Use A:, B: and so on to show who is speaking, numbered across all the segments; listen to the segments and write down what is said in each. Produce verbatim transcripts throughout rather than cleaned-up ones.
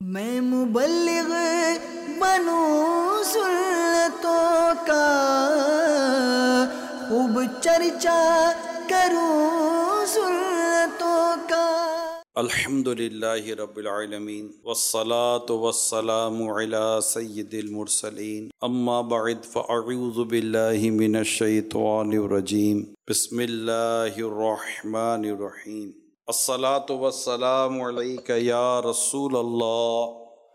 A: میں مبلغ بنوں سنتوں کا، خوب چرچا کروں سنتوں کا۔
B: الحمدللہ رب العالمین والصلاة والسلام علی سید المرسلین، اما بعد فاعوذ باللہ من الشیطان الرجیم، بسم اللہ الرحمن الرحیم۔ الصلاة والسلام علیک یا رسول اللہ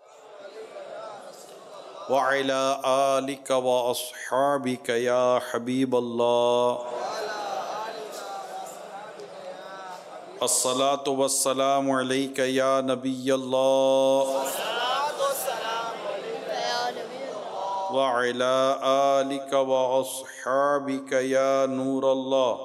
B: وعلی آلک واصحابک یا حبیب اللہ۔ الصلاة والسلام علیک یا نبی اللہ وعلی آلک واصحابک یا نور اللہ۔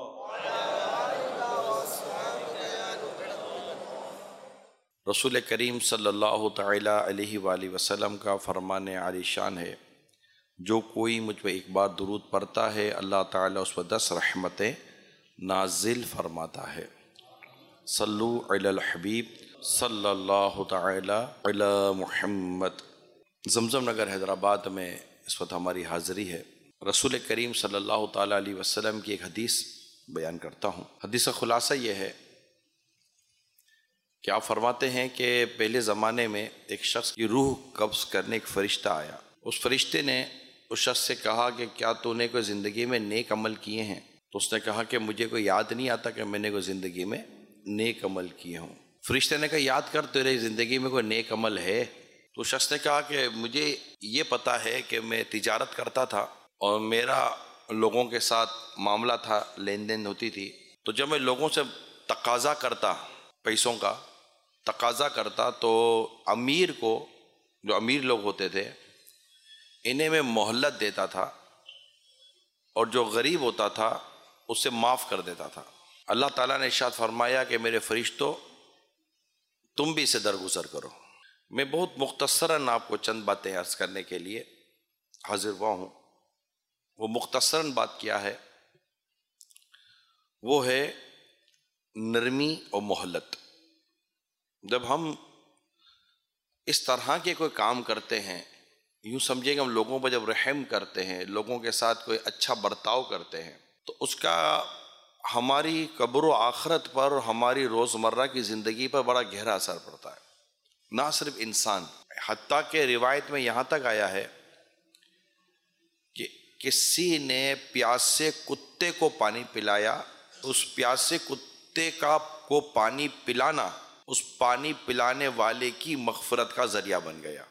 B: رسول کریم صلی اللہ تعالی علیہ وآلہ وسلم کا فرمان عالی شان ہے، جو کوئی مجھ پہ ایک بار درود پڑھتا ہے اللہ تعالیٰ اس پر دس رحمتیں نازل فرماتا ہے۔ صلو علی الحبیب صلی اللہ تعالی علی محمد۔ زمزم نگر حیدرآباد میں اس وقت ہماری حاضری ہے۔ رسول کریم صلی اللہ تعالی علیہ وسلم کی ایک حدیث بیان کرتا ہوں۔ حدیث کا خلاصہ یہ ہے کہ آپ فرماتے ہیں کہ پہلے زمانے میں ایک شخص کی روح قبض کرنے ایک فرشتہ آیا۔ اس فرشتے نے اس شخص سے کہا کہ کیا تو نے کوئی زندگی میں نیک عمل کیے ہیں؟ تو اس نے کہا کہ مجھے کوئی یاد نہیں آتا کہ میں نے کوئی زندگی میں نیک عمل کیے ہوں۔ فرشتے نے کہا یاد کر تیرے زندگی میں کوئی نیک عمل ہے؟ تو شخص نے کہا کہ مجھے یہ پتا ہے کہ میں تجارت کرتا تھا اور میرا لوگوں کے ساتھ معاملہ تھا، لین دین ہوتی تھی، تو جب میں لوگوں سے تقاضا کرتا، پیسوں کا تقاضا کرتا، تو امیر کو، جو امیر لوگ ہوتے تھے انہیں میں مہلت دیتا تھا، اور جو غریب ہوتا تھا اسے معاف کر دیتا تھا۔ اللہ تعالیٰ نے ارشاد فرمایا کہ میرے فرشتوں تم بھی اسے درگزر کرو۔ میں بہت مختصراً آپ کو چند باتیں عرض کرنے کے لیے حاضر ہوا ہوں۔ وہ مختصراً بات کیا ہے؟ وہ ہے نرمی اور مہلت۔ جب ہم اس طرح کے کوئی کام کرتے ہیں، یوں سمجھیں کہ ہم لوگوں پر جب رحم کرتے ہیں، لوگوں کے ساتھ کوئی اچھا برتاؤ کرتے ہیں، تو اس کا ہماری قبر و آخرت پر، ہماری روزمرہ کی زندگی پر بڑا گہرا اثر پڑتا ہے۔ نہ صرف انسان، حتیٰ کہ روایت میں یہاں تک آیا ہے کہ کسی نے پیاسے کتے کو پانی پلایا، اس پیاسے کتے کا کو پانی پلانا اس پانی پلانے والے کی مغفرت کا ذریعہ بن گیا۔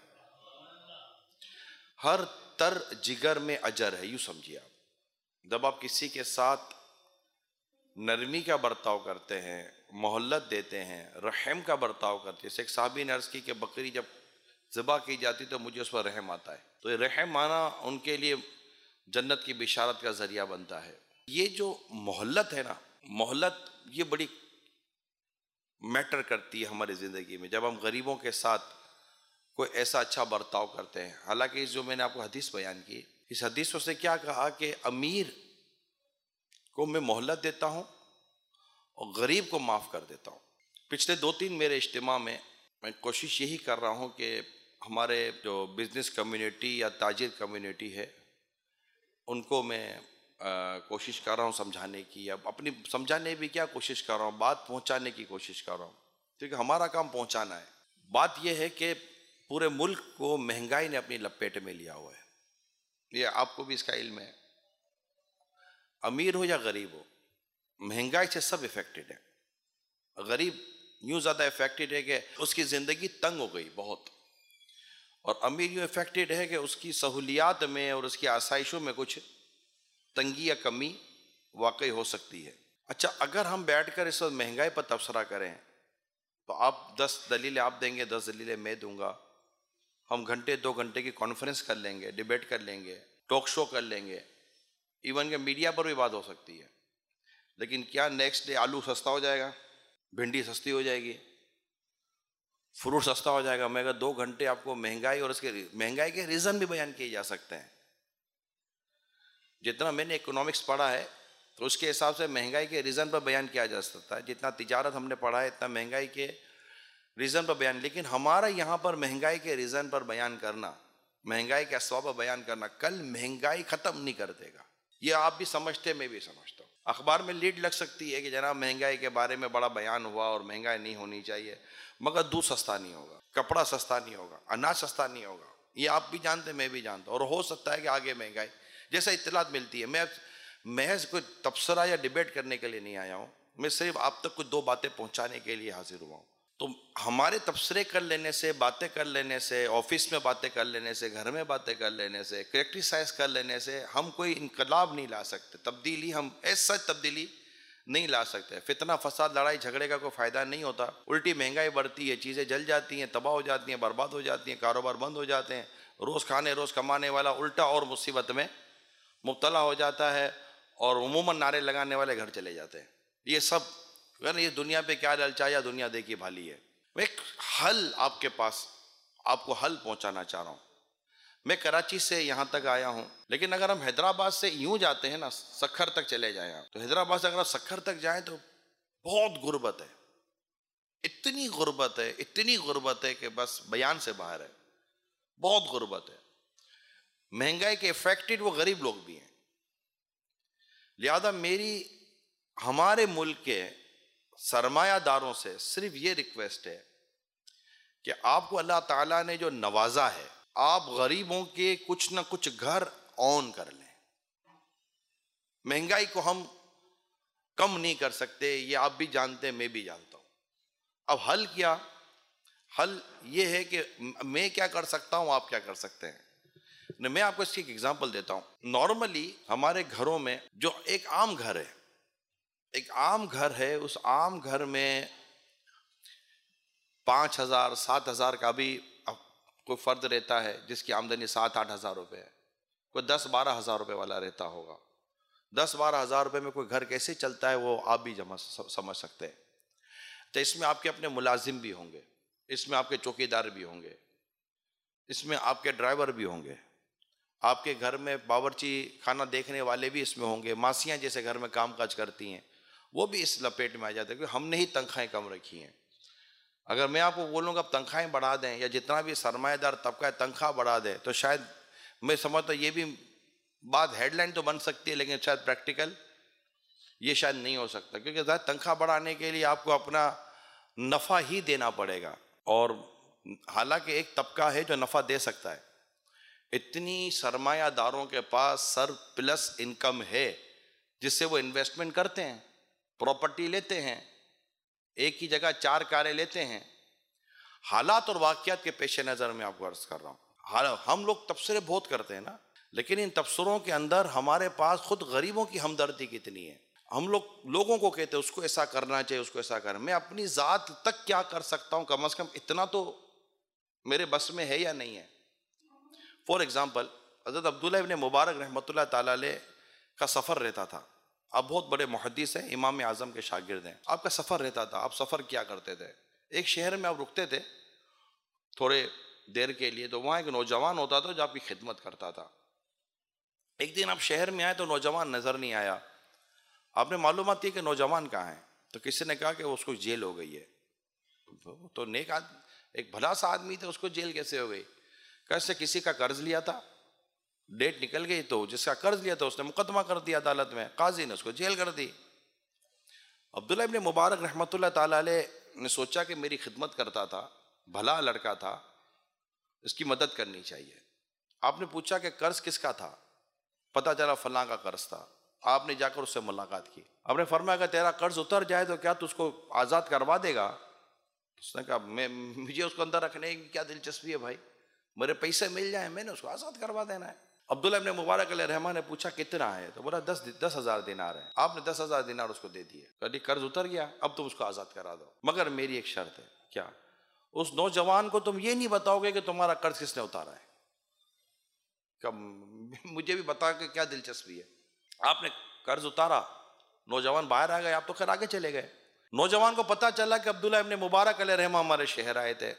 B: ہر تر جگر میں اجر ہے، یوں سمجھیے آپ۔ جب آپ کسی کے ساتھ نرمی کا برتاؤ کرتے ہیں، مہلت دیتے ہیں، رحم کا برتاؤ کرتے ہیں، جیسے ایک صحابی نے عرض کی کہ بکری جب ذبح کی جاتی تو مجھے اس پر رحم آتا ہے، تو یہ رحم آنا ان کے لیے جنت کی بشارت کا ذریعہ بنتا ہے۔ یہ جو مہلت ہے نا، مہلت یہ بڑی میٹر کرتی ہے ہماری زندگی میں۔ جب ہم غریبوں کے ساتھ کوئی ایسا اچھا برتاؤ کرتے ہیں، حالانکہ جو میں نے آپ کو حدیث بیان کی، اس حدیث سے کیا کہا کہ امیر کو میں مہلت دیتا ہوں اور غریب کو معاف کر دیتا ہوں۔ پچھلے دو تین میرے اجتماع میں میں کوشش یہی کر رہا ہوں کہ ہمارے جو بزنس کمیونٹی یا تاجر کمیونٹی ہے ان کو میں کوشش کر رہا ہوں سمجھانے کی، یا اپنی سمجھانے بھی کیا کوشش کر رہا ہوں، بات پہنچانے کی کوشش کر رہا ہوں، کیونکہ ہمارا کام پہنچانا ہے۔ بات یہ ہے کہ پورے ملک کو مہنگائی نے اپنی لپیٹ میں لیا ہوا ہے، یہ آپ کو بھی اس کا علم ہے۔ امیر ہو یا غریب ہو، مہنگائی سے سب افیکٹڈ ہے۔ غریب یوں زیادہ افیکٹڈ ہے کہ اس کی زندگی تنگ ہو گئی بہت، اور امیر یوں افیکٹڈ ہے کہ اس کی سہولیات میں اور اس کی آسائشوں میں کچھ تنگی یا کمی واقع ہو سکتی ہے۔ اچھا، اگر ہم بیٹھ کر اس وقت مہنگائی پر تبصرہ کریں تو آپ دس دلیلیں آپ دیں گے، دس دلیلیں میں دوں گا، ہم گھنٹے دو گھنٹے کی کانفرنس کر لیں گے، ڈیبیٹ کر لیں گے، ٹاک شو کر لیں گے، ایون کہ میڈیا پر بھی بات ہو سکتی ہے، لیکن کیا نیکسٹ ڈے آلو سستا ہو جائے گا، بھنڈی سستی ہو جائے گی، فروٹ سستا ہو جائے گا؟ میں اگر دو گھنٹے آپ کو مہنگائی اور اس کے مہنگائی کے ریزن بھی بیان کیے جا سکتے ہیں۔ جتنا میں نے اکنامکس پڑھا ہے تو اس کے حساب سے مہنگائی کے ریزن پر بیان کیا جا سکتا ہے۔ جتنا تجارت ہم نے پڑھا ہے اتنا مہنگائی کے ریزن پر بیان، لیکن ہمارا یہاں پر مہنگائی کے ریزن پر بیان کرنا، مہنگائی کے اسباب پر بیان کرنا، کل مہنگائی ختم نہیں کر دے گا. یہ آپ بھی سمجھتے، میں بھی سمجھتا ہوں. اخبار میں لیڈ لگ سکتی ہے کہ جناب مہنگائی کے بارے میں بڑا بیان ہوا اور مہنگائی نہیں ہونی چاہیے، مگر دودھ سستا نہیں ہوگا، کپڑا سستا نہیں ہوگا، اناج سستا نہیں ہوگا. یہ آپ بھی جانتے، میں بھی جانتا ہوں. اور ہو سکتا ہے کہ آگے مہنگائی جیسا اطلاعات ملتی ہے. میں محض کوئی تبصرہ یا ڈیبیٹ کرنے کے لیے نہیں آیا ہوں، میں صرف آپ تک کچھ دو باتیں پہنچانے کے لیے حاضر ہوا ہوں. تو ہمارے تبصرے کر لینے سے، باتیں کر لینے سے، آفس میں باتیں کر لینے سے، گھر میں باتیں کر لینے سے، کریٹیسائز کر لینے سے ہم کوئی انقلاب نہیں لا سکتے. تبدیلی ہم ایسا تبدیلی نہیں لا سکتے. فتنہ فساد لڑائی جھگڑے کا کوئی فائدہ نہیں ہوتا. الٹی مہنگائی بڑھتی ہے، چیزیں جل جاتی ہیں، تباہ ہو جاتی ہیں، برباد ہو جاتی ہیں، کاروبار بند ہو جاتے ہیں. روز کھانے روز کمانے والا الٹا اور مصیبت میں مبتلا ہو جاتا ہے، اور عموماً نعرے لگانے والے گھر چلے جاتے ہیں. یہ سب یہ دنیا پہ کیا للچایا، دنیا دیکھی بھالی ہے. میں ایک حل آپ کے پاس آپ کو حل پہنچانا چاہ رہا ہوں. میں کراچی سے یہاں تک آیا ہوں، لیکن اگر ہم حیدرآباد سے یوں جاتے ہیں نا، سکھر تک چلے جائیں آپ، تو حیدرآباد سے اگر آپ سکھر تک جائیں تو بہت غربت ہے. اتنی غربت ہے، اتنی غربت ہے کہ بس بیان سے باہر ہے. بہت غربت ہے. مہنگائی کے افیکٹڈ وہ غریب لوگ بھی ہیں. لہذا میری ہمارے ملک کے سرمایہ داروں سے صرف یہ ریکویسٹ ہے کہ آپ کو اللہ تعالیٰ نے جو نوازا ہے، آپ غریبوں کے کچھ نہ کچھ گھر آن کر لیں. مہنگائی کو ہم کم نہیں کر سکتے، یہ آپ بھی جانتے ہیں، میں بھی جانتا ہوں. اب حل کیا؟ حل یہ ہے کہ میں کیا کر سکتا ہوں، آپ کیا کر سکتے ہیں. میں آپ کو اس کی ایک ایگزامپل دیتا ہوں. نارملی ہمارے گھروں میں جو ایک عام گھر ہے، ایک عام گھر ہے، اس عام گھر میں پانچ ہزار سات ہزار کا بھی کوئی فرد رہتا ہے جس کی آمدنی سات آٹھ ہزار روپے ہے. کوئی دس بارہ ہزار روپے والا رہتا ہوگا. دس بارہ ہزار روپے میں کوئی گھر کیسے چلتا ہے وہ آپ بھی جمع سمجھ سکتے ہیں. تو اس میں آپ کے اپنے ملازم بھی ہوں گے، اس میں آپ کے چوکیدار بھی ہوں گے، اس میں آپ کے ڈرائیور بھی ہوں گے، آپ کے گھر میں باورچی خانہ دیکھنے والے بھی اس میں ہوں گے، ماسیاں جیسے گھر میں کام کاج کرتی ہیں وہ بھی اس لپیٹ میں آ جاتے ہیں، کیونکہ ہم نے ہی تنخواہیں کم رکھی ہیں. اگر میں آپ کو بولوں گا اب تنخواہیں بڑھا دیں، یا جتنا بھی سرمایہ دار طبقہ ہے تنخواہ بڑھا دے، تو شاید میں سمجھتا یہ بھی بات ہیڈ لائن تو بن سکتی ہے، لیکن شاید پریکٹیکل یہ شاید نہیں ہو سکتا. کیونکہ ظاہر تنخواہ بڑھانے کے لیے آپ کو اپنا نفع ہی دینا پڑے گا، اور حالانکہ ایک طبقہ ہے جو نفع دے سکتا ہے. اتنی سرمایہ داروں کے پاس سر پلس انکم ہے جس سے وہ انویسٹمنٹ کرتے ہیں، پراپرٹی لیتے ہیں، ایک ہی جگہ چار کاریں لیتے ہیں. حالات اور واقعات کے پیش نظر میں آپ کو عرض کر رہا ہوں. ہم لوگ تبصرے بہت کرتے ہیں نا، لیکن ان تبصروں کے اندر ہمارے پاس خود غریبوں کی ہمدردی کتنی ہے. ہم لوگ لوگوں کو کہتے ہیں اس کو ایسا کرنا چاہیے، اس کو ایسا کرنا. میں اپنی ذات تک کیا کر سکتا ہوں، کم از کم اتنا تو میرے بس میں ہے یا نہیں ہے. فور ایگزامپل، حضرت عبداللہ ابن مبارک رحمۃ اللہ تعالیٰ علیہ کا سفر رہتا تھا. آپ بہت بڑے محدث ہیں، امام اعظم کے شاگرد ہیں. آپ کا سفر رہتا تھا. آپ سفر کیا کرتے تھے، ایک شہر میں آپ رکتے تھے تھوڑے دیر کے لیے، تو وہاں ایک نوجوان ہوتا تھا جو آپ کی خدمت کرتا تھا. ایک دن آپ شہر میں آئے تو نوجوان نظر نہیں آیا. آپ نے معلومات کی کہ نوجوان کہاں ہے، تو کسی نے کہا کہ اس کو جیل ہو گئی ہے. تو نیک آدمی، ایک بھلا سا آدمی تھا، اس کو جیل کیسے ہو گئی؟ کیسے کسی کا قرض لیا تھا، ڈیٹ نکل گئی، تو جس کا قرض لیا تھا اس نے مقدمہ کر دیا عدالت میں، قاضی نے اس کو جیل کر دی. عبداللہ ابن مبارک رحمۃ اللہ تعالیٰ علیہ نے سوچا کہ میری خدمت کرتا تھا، بھلا لڑکا تھا، اس کی مدد کرنی چاہیے. آپ نے پوچھا کہ قرض کس کا تھا؟ پتہ چلا فلاں کا قرض تھا. آپ نے جا کر اس سے ملاقات کی. آپ نے فرمایا کہ تیرا قرض اتر جائے تو کیا تو اس کو آزاد کروا دے گا؟ اس نے کہا میں مجھے اس کو اندر رکھنے کی کیا دلچسپی ہے بھائی، میرے پیسے مل جائیں میں نے اس کو آزاد کروا دینا ہے. عبداللہ ابن مبارک علیہ الرحمٰن نے پوچھا کتنا ہے، تو بولا دس دس ہزار دینار ہے. آپ نے دس ہزار دینار اس کو دے دیے. کہا قرض اتر گیا، اب تم اس کو آزاد کرا دو، مگر میری ایک شرط ہے. کیا؟ اس نوجوان کو تم یہ نہیں بتاؤ گے کہ تمہارا قرض کس نے اتارا ہے. کہ مجھے بھی بتا کہ کیا دلچسپی ہے. آپ نے قرض اتارا، نوجوان باہر آ گئے، آپ تو خیر آگے چلے گئے. نوجوان کو پتا چلا کہ عبداللہ ابن مبارک علیہ الرحمہ ہمارے شہر آئے تھے.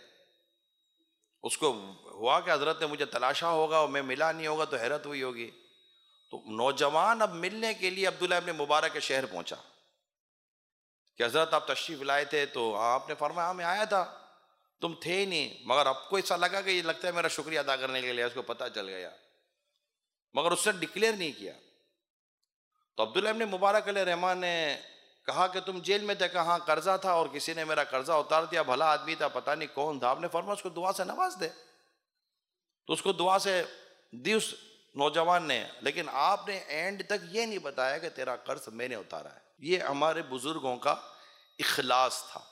B: اس کو ہوا کہ حضرت نے مجھے تلاشا ہوگا اور میں ملا نہیں ہوگا تو حیرت ہوئی ہوگی. تو نوجوان اب ملنے کے لیے عبداللہ ابن مبارک کے شہر پہنچا کہ حضرت آپ تشریف لائے تھے. تو آپ نے فرمایا ہاں میں آیا تھا. تم تھے ہی نہیں، مگر اب کو ایسا لگا کہ یہ لگتا ہے میرا شکریہ ادا کرنے کے لیے اس کو پتہ چل گیا، مگر اس نے ڈکلیئر نہیں کیا۔ تو عبداللہ ابن مبارک علیہ رحمان نے کہا کہ تم جیل میں تھے، کہاں قرضہ تھا اور کسی نے میرا قرضہ اتار دیا، بھلا آدمی تھا، پتہ نہیں کون تھا۔ آپ نے فرمایا اس کو دعا سے نواز دے، تو اس کو دعا سے دی اس نوجوان نے، لیکن آپ نے اینڈ تک یہ نہیں بتایا کہ تیرا قرض میں نے اتارا ہے۔ یہ ہمارے بزرگوں کا اخلاص تھا۔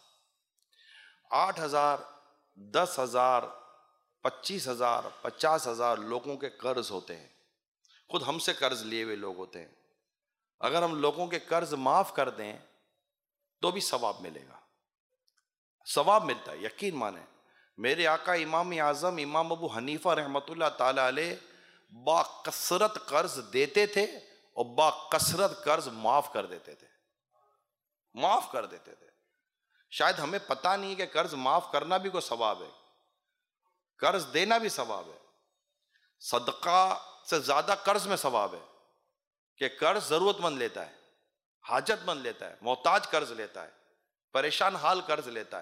B: آٹھ ہزار، دس ہزار، پچیس ہزار، پچاس ہزار لوگوں کے قرض ہوتے ہیں، خود ہم سے قرض لیے ہوئے لوگ ہوتے ہیں۔ اگر ہم لوگوں کے قرض معاف کر دیں تو بھی ثواب ملے گا، ثواب ملتا ہے، یقین مانیں۔ میرے آقا امام اعظم امام ابو حنیفہ رحمۃ اللہ تعالی علیہ با کثرت قرض دیتے تھے اور با کثرت قرض معاف کر دیتے تھے، معاف کر دیتے تھے۔ شاید ہمیں پتہ نہیں کہ قرض معاف کرنا بھی کوئی ثواب ہے، قرض دینا بھی ثواب ہے۔ صدقہ سے زیادہ قرض میں ثواب ہے کہ قرض ضرورت مند لیتا ہے، حاجت مند لیتا ہے، محتاج قرض لیتا ہے، پریشان حال قرض لیتا ہے۔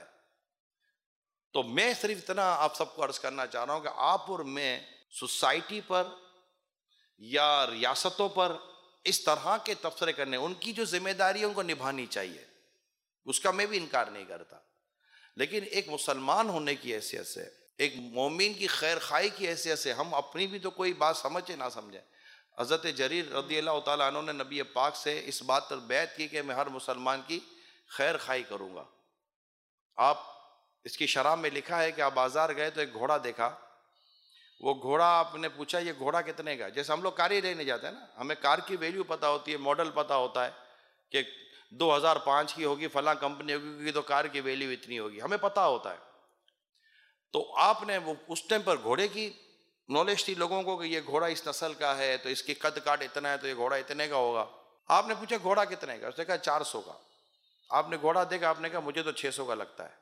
B: تو میں صرف اتنا آپ سب کو عرض کرنا چاہ رہا ہوں کہ آپ اور میں سوسائٹی پر یا ریاستوں پر اس طرح کے تبصرے کرنے، ان کی جو ذمہ داری ہے ان کو نبھانی چاہیے، اس کا میں بھی انکار نہیں کرتا، لیکن ایک مسلمان ہونے کی حیثیت سے، ایک مومن کی خیر خواہی کی حیثیت سے ہم اپنی بھی تو کوئی بات سمجھے نہ سمجھیں۔ حضرت جریر رضی اللہ تعالیٰ عنہ نے نبی پاک سے اس بات پر بیعت کی کہ میں ہر مسلمان کی خیر خواہی کروں گا۔ آپ اس کی شرح میں لکھا ہے کہ آپ بازار گئے تو ایک گھوڑا دیکھا، وہ گھوڑا آپ نے پوچھا یہ گھوڑا کتنے کا؟ جیسے ہم لوگ کار ہی لینے جاتے ہیں نا، ہمیں کار کی ویلیو پتہ ہوتی ہے، ماڈل پتہ ہوتا ہے کہ دو ہزار پانچ کی ہوگی، فلاں کمپنی ہوگی تو کار کی ویلیو اتنی ہوگی، ہمیں پتہ ہوتا ہے۔ تو آپ نے وہ اس ٹائم پر گھوڑے کی نالج تھی لوگوں کو کہ یہ گھوڑا اس نسل کا ہے تو اس کی قد کاٹ اتنا ہے تو یہ گھوڑا اتنے کا ہوگا۔ آپ نے پوچھا گھوڑا کتنے کا؟ اس نے کہا چار سو کا۔ آپ نے گھوڑا دیکھا، آپ نے کہا مجھے تو چھ سو کا لگتا ہے۔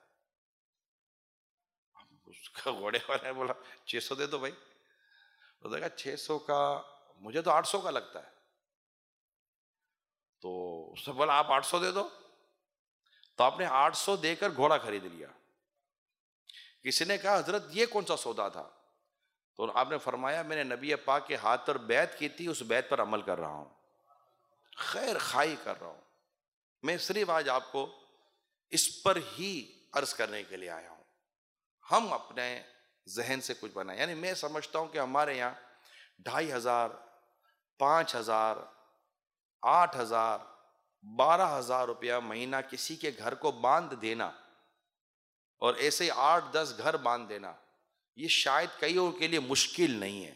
B: اس کا گھوڑے والے نے بولا چھ سو دے دو بھائی۔ اس نے کہا چھ سو کا مجھے تو آٹھ سو کا لگتا ہے۔ تو اس نے بولا آپ آٹھ سو دے دو۔ تو آپ نے آٹھ سو دے کر گھوڑا خرید لیا۔ کسی نے کہا حضرت یہ کون سا سودا تھا؟ تو آپ نے فرمایا میں نے نبی پاک کے ہاتھ پر بیعت کی تھی، اس بیعت پر عمل کر رہا ہوں، خیر خواہی کر رہا ہوں۔ میں صرف آج آپ کو اس پر ہی عرض کرنے کے لیے آیا ہوں۔ ہم اپنے ذہن سے کچھ بنائیں، یعنی میں سمجھتا ہوں کہ ہمارے یہاں ڈھائی ہزار، پانچ ہزار، آٹھ ہزار، بارہ ہزار روپیہ مہینہ کسی کے گھر کو باندھ دینا اور ایسے آٹھ دس گھر باندھ دینا، یہ شاید کئیوں کے لیے مشکل نہیں ہے۔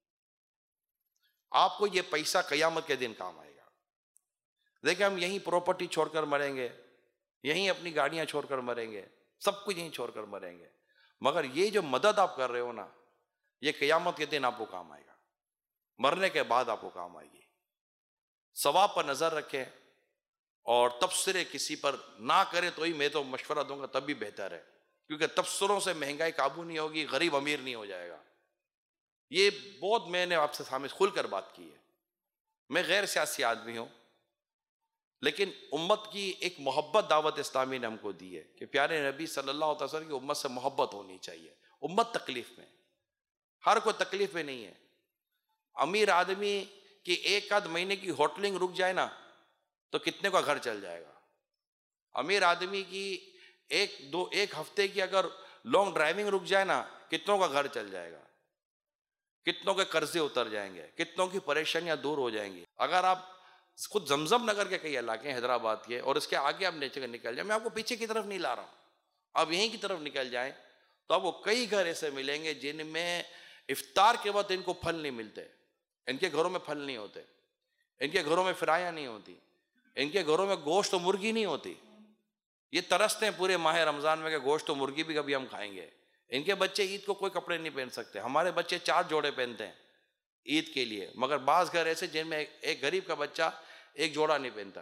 B: آپ کو یہ پیسہ قیامت کے دن کام آئے گا۔ دیکھیں ہم یہیں پراپرٹی چھوڑ کر مریں گے، یہیں اپنی گاڑیاں چھوڑ کر مریں گے، سب کچھ یہیں چھوڑ کر مریں گے، مگر یہ جو مدد آپ کر رہے ہو نا، یہ قیامت کے دن آپ کو کام آئے گا، مرنے کے بعد آپ کو کام آئے گی۔ ثواب پر نظر رکھیں اور تبصرے کسی پر نہ کریں، تو ہی میں تو مشورہ دوں گا تب بھی بہتر ہے، کیونکہ تبصروں سے مہنگائی قابو نہیں ہوگی، غریب امیر نہیں ہو جائے گا۔ یہ بہت میں نے آپ سے سامنے کھل کر بات کی ہے۔ میں غیر سیاسی آدمی ہوں، لیکن امت کی ایک محبت دعوت اسلامی نے ہم کو دی ہے کہ پیارے نبی صلی اللہ علیہ وسلم کی امت سے محبت ہونی چاہیے۔ امت تکلیف میں، ہر کوئی تکلیف میں نہیں ہے۔ امیر آدمی کی ایک آدھ مہینے کی ہوٹلنگ رک جائے نا تو کتنے کا گھر چل جائے گا۔ امیر آدمی کی ایک دو ایک ہفتے کی اگر لانگ ڈرائیونگ رک جائے نا، کتنوں کا گھر چل جائے گا، کتنوں کے قرضے اتر جائیں گے، کتنوں کی پریشانیاں دور ہو جائیں گی۔ اگر آپ خود زمزم نگر کے کئی علاقے ہیں حیدرآباد کے، اور اس کے آگے آپ نیچے نکل جائیں، میں آپ کو پیچھے کی طرف نہیں لا رہا ہوں، آپ یہیں کی طرف نکل جائیں تو آپ کو کئی گھر ایسے ملیں گے جن میں افطار کے وقت ان کو پھل نہیں ملتے، ان کے گھروں میں پھل نہیں ہوتے، ان کے گھروں میں فرائیاں نہیں ہوتی، ان کے گھروں میں گوشت و مرغی نہیں ہوتی۔ یہ ترستے ہیں پورے ماہ رمضان میں کہ گوشت و مرغی بھی کبھی ہم کھائیں گے۔ ان کے بچے عید کو کوئی کپڑے نہیں پہن سکتے، ہمارے بچے چار جوڑے پہنتے ہیں عید کے لیے، مگر بعض گھر ایسے جن میں ایک غریب کا بچہ ایک جوڑا نہیں پہنتا۔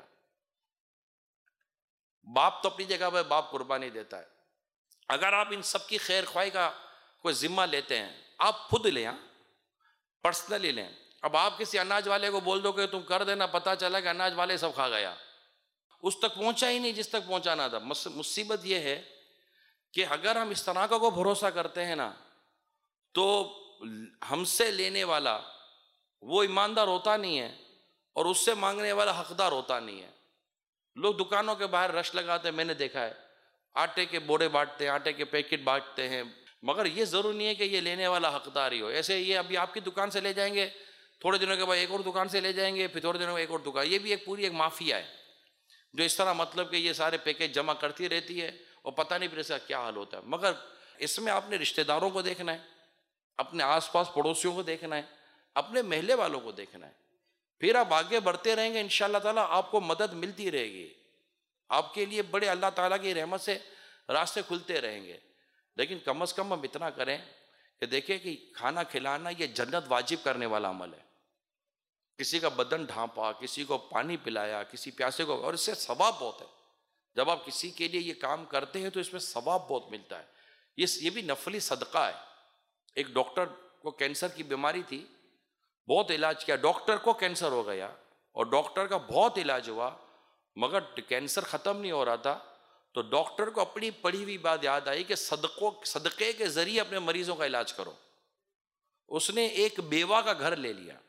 B: باپ تو اپنی جگہ پہ باپ قربانی دیتا ہے۔ اگر آپ ان سب کی خیر خواہی کا کوئی ذمہ لیتے ہیں، آپ خود لیں، پرسنلی لیں۔ اب آپ کسی اناج والے کو بول دو کہ تم کر دینا، پتہ چلا کہ اناج والے سب کھا گیا، اس تک پہنچا ہی نہیں جس تک پہنچانا تھا۔ مصیبت یہ ہے کہ اگر ہم اس طرح کا کو بھروسہ کرتے ہیں نا تو ہم سے لینے والا وہ ایماندار ہوتا نہیں ہے اور اس سے مانگنے والا حقدار ہوتا نہیں ہے. لوگ دکانوں کے باہر رش لگاتے ہیں، میں نے دیکھا ہے، آٹے کے بوڑے بانٹتے ہیں، آٹے کے پیکٹ بانٹتے ہیں، مگر یہ ضروری نہیں ہے کہ یہ لینے والا حقدار ہی ہو. ایسے یہ ابھی آپ کی دکان سے لے جائیں گے، تھوڑے دنوں کے بعد ایک اور دکان سے لے جائیں گے، پھر تھوڑے دنوں میں ایک اور دکان. یہ بھی ایک پوری ایک مافیا ہے جو اس طرح مطلب کہ یہ سارے پیکج جمع کرتی رہتی ہے اور پتہ نہیں پھر اس کا کیا حال ہوتا ہے. مگر اس میں آپ نے رشتہ داروں کو دیکھنا ہے، اپنے آس پاس پڑوسیوں کو دیکھنا ہے، اپنے محلے والوں کو دیکھنا ہے. پھر آپ آگے بڑھتے رہیں گے، انشاءاللہ تعالیٰ آپ کو مدد ملتی رہے گی، آپ کے لیے بڑے اللہ تعالیٰ کی رحمت سے راستے کھلتے رہیں گے. لیکن کم از کم ہم اتنا کریں کہ دیکھیں کہ کھانا کھلانا یہ جنت واجب کرنے والا عمل ہے. کسی کا بدن ڈھانپا، کسی کو پانی پلایا، کسی پیاسے کو، اور اس سے ثواب بہت ہے. جب آپ کسی کے لیے یہ کام کرتے ہیں تو اس میں ثواب بہت ملتا ہے. یہ یہ بھی نفلی صدقہ ہے. ایک ڈاکٹر کو کینسر کی بیماری تھی، بہت علاج کیا، ڈاکٹر کو کینسر ہو گیا اور ڈاکٹر کا بہت علاج ہوا مگر کینسر ختم نہیں ہو رہا تھا. تو ڈاکٹر کو اپنی پڑھی ہوئی بات یاد آئی کہ صدقوں صدقے کے ذریعے اپنے مریضوں کا علاج کرو. اس نے ایک بیوہ کا گھر لے لیا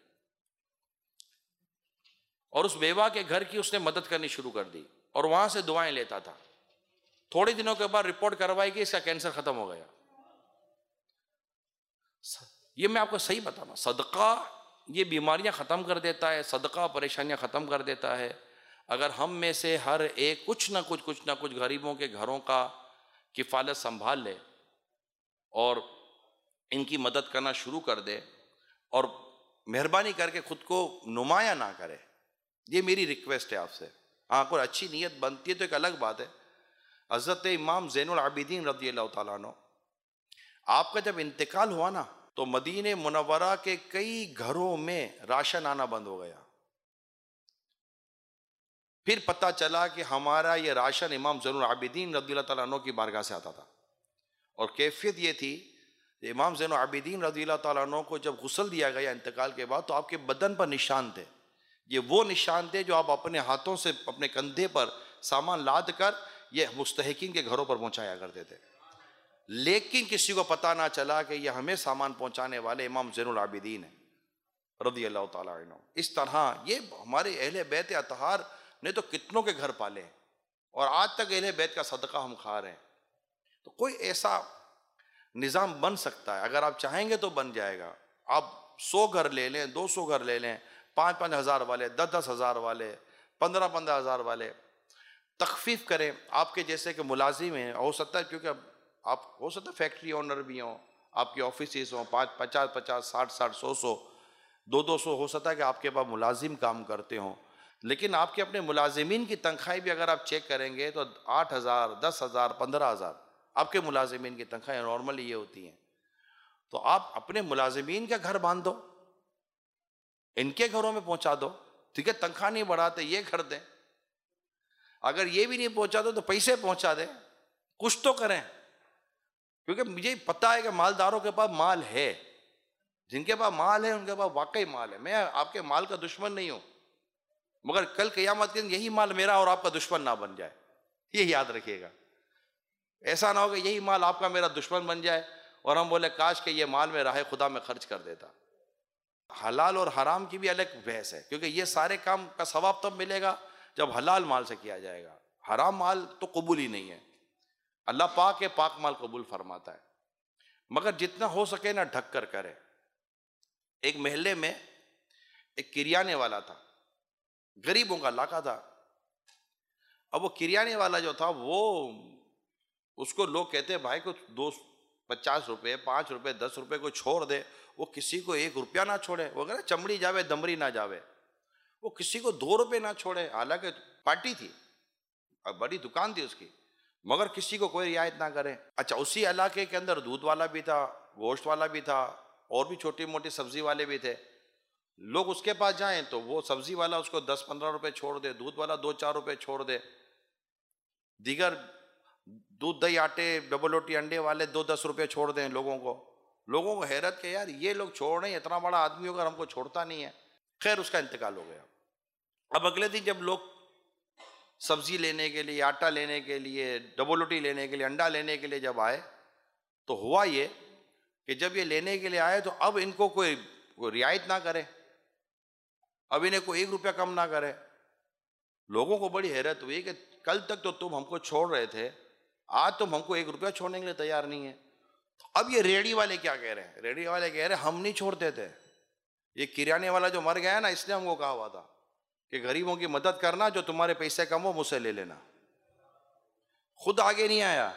B: اور اس بیوہ کے گھر کی اس نے مدد کرنی شروع کر دی اور وہاں سے دعائیں لیتا تھا. تھوڑے دنوں کے بعد رپورٹ کروائی کہ اس کا کینسر ختم ہو گیا. یہ میں آپ کو صحیح بتانا، صدقہ یہ بیماریاں ختم کر دیتا ہے، صدقہ پریشانیاں ختم کر دیتا ہے. اگر ہم میں سے ہر ایک کچھ نہ کچھ کچھ نہ کچھ غریبوں کے گھروں کا کفالت سنبھال لے اور ان کی مدد کرنا شروع کر دے اور مہربانی کر کے خود کو نمایاں نہ کرے، یہ میری ریکویسٹ ہے آپ سے. ہاں کوئی اچھی نیت بنتی ہے تو ایک الگ بات ہے. حضرت امام زین العابدین رضی اللہ تعالیٰ عنہ، آپ کا جب انتقال ہوا نا تو مدینہ منورہ کے کئی گھروں میں راشن آنا بند ہو گیا. پھر پتہ چلا کہ ہمارا یہ راشن امام زین العابدین رضی اللہ تعالیٰ عنہ کی بارگاہ سے آتا تھا. اور کیفیت یہ تھی کہ امام زین العابدین رضی اللہ تعالیٰ عنہ کو جب غسل دیا گیا انتقال کے بعد تو آپ کے بدن پر نشان تھے. یہ وہ نشان تھے جو آپ اپنے ہاتھوں سے اپنے کندھے پر سامان لاد کر یہ مستحقین کے گھروں پر پہنچایا کرتے تھے. لیکن کسی کو پتہ نہ چلا کہ یہ ہمیں سامان پہنچانے والے امام زین العابدین ہیں رضی اللہ تعالیٰ عنہ. اس طرح یہ ہمارے اہل بیت اطہار نے تو کتنوں کے گھر پالے ہیں اور آج تک اہل بیت کا صدقہ ہم کھا رہے ہیں. تو کوئی ایسا نظام بن سکتا ہے، اگر آپ چاہیں گے تو بن جائے گا. آپ سو گھر لے لیں، دو سو گھر لے لیں، پانچ پانچ ہزار والے، دس دس ہزار والے، پندرہ پندرہ ہزار والے، تخفیف کریں. آپ کے جیسے کہ ملازم ہیں، ہو سکتا ہے کیونکہ آپ ہو سکتا ہے فیکٹری اونر بھی ہوں، آپ کی آفیسز ہوں، پانچ پچاس پچاس ساٹھ ساٹھ سو سو دو دو سو، ہو سکتا ہے کہ آپ کے پاس ملازم کام کرتے ہوں. لیکن آپ کے اپنے ملازمین کی تنخواہیں بھی اگر آپ چیک کریں گے تو آٹھ ہزار دس ہزار پندرہ ہزار آپ کے ملازمین کی تنخواہیں نارملی یہ ہوتی ہیں. تو آپ اپنے ملازمین کا گھر باندھ دو، ان کے گھروں میں پہنچا دو. ٹھیک ہے، تنخواہ نہیں بڑھاتے یہ کر دیں، اگر یہ بھی نہیں پہنچا دو تو پیسے پہنچا دیں، کچھ تو کریں. کیونکہ مجھے پتہ ہے کہ مالداروں کے پاس مال ہے، جن کے پاس مال ہے ان کے پاس واقعی مال ہے. میں آپ کے مال کا دشمن نہیں ہوں، مگر کل قیامت کے دن یہی مال میرا اور آپ کا دشمن نہ بن جائے، یہ یاد رکھیے گا. ایسا نہ ہو کہ یہی مال آپ کا میرا دشمن بن جائے اور ہم بولے کاش کہ یہ مال میں راہ خدا میں خرچ کر دیتا. حلال اور حرام کی بھی الگ بحث ہے، کیونکہ یہ سارے کام کا ثواب تب ملے گا جب حلال مال سے کیا جائے گا. حرام مال تو قبول ہی نہیں ہے. اللہ پاک ہے، پاک مال قبول فرماتا ہے، مگر جتنا ہو سکے نا ڈھک کر کرے. ایک محلے میں ایک کریانے والا تھا، غریبوں کا علاقہ تھا. اب وہ کریانے والا جو تھا وہ اس کو لوگ کہتے ہیں بھائی کو دو پچاس روپے پانچ روپے دس روپے کو چھوڑ دے، وہ کسی کو ایک روپیہ نہ چھوڑے. وہ کہنا چمڑی جاوے دمری نہ جاوے، وہ کسی کو دو روپے نہ چھوڑے. حالانکہ پارٹی تھی، بڑی دکان تھی اس کی، مگر کسی کو کوئی رعایت نہ کرے. اچھا اسی علاقے کے اندر دودھ والا بھی تھا، گوشت والا بھی تھا، اور بھی چھوٹی موٹی سبزی والے بھی تھے. لوگ اس کے پاس جائیں تو وہ سبزی والا اس کو دس پندرہ روپے چھوڑ دے، دودھ والا دو چار روپے چھوڑ دے، دیگر دودھ دہی آٹے ڈبل روٹی انڈے والے دو دس روپے چھوڑ دیں لوگوں کو. لوگوں کو حیرت کہ یار یہ لوگ چھوڑ رہے ہیں، اتنا بڑا آدمی ہو کر ہم کو چھوڑتا نہیں ہے. خیر اس کا انتقال ہو گیا. اب اگلے دن جب لوگ سبزی لینے کے لیے، آٹا لینے کے لیے، ڈبل روٹی لینے کے لیے، انڈا لینے کے لیے جب آئے تو ہوا یہ کہ جب یہ لینے کے لیے آئے تو اب ان کو کوئی رعایت نہ کرے، اب انہیں کوئی ایک روپیہ کم نہ کرے. لوگوں کو بڑی حیرت ہوئی کہ کل تک تو تم ہم کو چھوڑ رہے تھے، آج تم ہم کو ایک روپیہ چھوڑنے کے لیے تیار نہیں ہے. اب یہ ریڑھی والے کیا کہہ رہے ہیں؟ ریڑھی والے کہہ رہے ہیں ہم نہیں چھوڑتے تھے، یہ کریانے والا جو مر گیا نا اس نے ہم کو کہا ہوا تھا کہ غریبوں کی مدد کرنا، جو تمہارے پیسے کم ہو مجھ سے لے لینا. خود آگے نہیں آیا.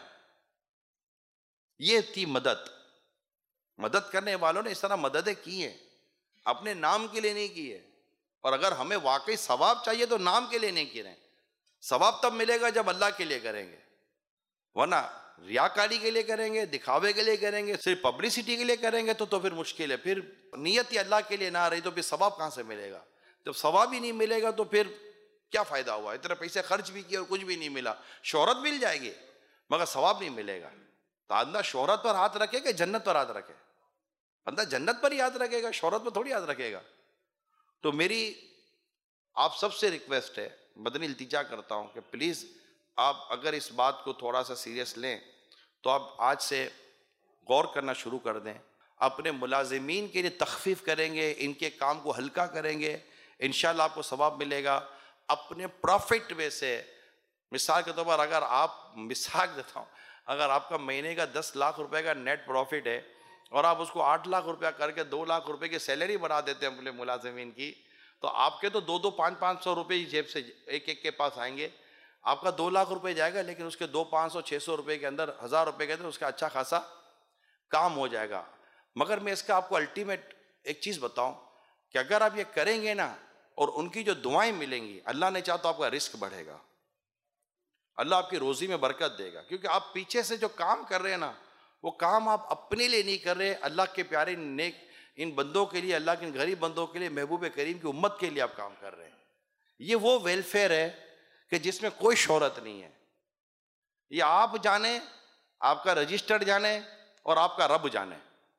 B: یہ تھی مدد. مدد کرنے والوں نے اس طرح مددیں کی ہیں، اپنے نام کے لیے نہیں کی ہے. اور اگر ہمیں واقعی ثواب چاہیے تو نام کے لیے نہیں کی رہے. ثواب تب ملے گا جب اللہ کے لیے کریں گے، ورنہ ریاکاری کے لیے کریں گے، دکھاوے کے لیے کریں گے، صرف پبلسٹی کے لیے کریں گے تو تو پھر مشکل ہے. پھر نیت ہی اللہ کے لیے نہ رہی تو پھر ثواب کہاں سے ملے گا؟ جب ثواب ہی نہیں ملے گا تو پھر کیا فائدہ ہوا؟ اتنے پیسے خرچ بھی کیے اور کچھ بھی نہیں ملا. شہرت مل جائے گی مگر ثواب نہیں ملے گا. تو بندہ شہرت پر ہاتھ رکھے کہ جنت پر ہاتھ رکھے؟ بندہ جنت پر ہی ہاتھ رکھے گا، شہرت پر تھوڑی ہاتھ رکھے گا. تو میری آپ سب سے ریکویسٹ ہے، مدنی التجا کرتا ہوں کہ پلیز آپ اگر اس بات کو تھوڑا سا سیریس لیں تو آپ آج سے غور کرنا شروع کر دیں. اپنے ملازمین کے لیے تخفیف کریں گے، ان کے کام کو ہلکا کریں گے، انشاءاللہ آپ کو ثواب ملے گا. اپنے پروفٹ میں سے مثال کے طور پر اگر آپ مثال دیتا ہوں اگر آپ کا مہینے کا دس لاکھ روپے کا نیٹ پروفٹ ہے اور آپ اس کو آٹھ لاکھ روپیہ کر کے دو لاکھ روپے کی سیلری بنا دیتے ہیں اپنے ملازمین کی، تو آپ کے تو دو دو پانچ پانچ سو روپے جیب سے ایک ایک کے پاس آئیں گے. آپ کا دو لاکھ روپے جائے گا لیکن اس کے دو پانچ سو چھ سو روپے کے اندر ہزار روپے کے اندر اس کا اچھا خاصا کام ہو جائے گا. مگر میں اس کا آپ کو الٹیمیٹ ایک چیز بتاؤں کہ اگر آپ یہ کریں گے نا اور ان کی جو دعائیں ملیں گی، اللہ نے چاہا تو آپ کا رزق بڑھے گا، اللہ آپ کی روزی میں برکت دے گا. کیونکہ آپ پیچھے سے جو کام کر رہے ہیں نا وہ کام آپ اپنے لیے نہیں کر رہے، اللہ کے پیارے نیک ان بندوں کے لیے، اللہ کے ان غریب بندوں کے لیے، محبوب کریم کی امت کے لیے آپ کام کر رہے ہیں. یہ وہ ویلفیئر ہے کہ جس میں کوئی شہرت نہیں ہے. یہ آپ جانیں، آپ کا رجسٹرڈ جانے اور آپ کا رب جانے.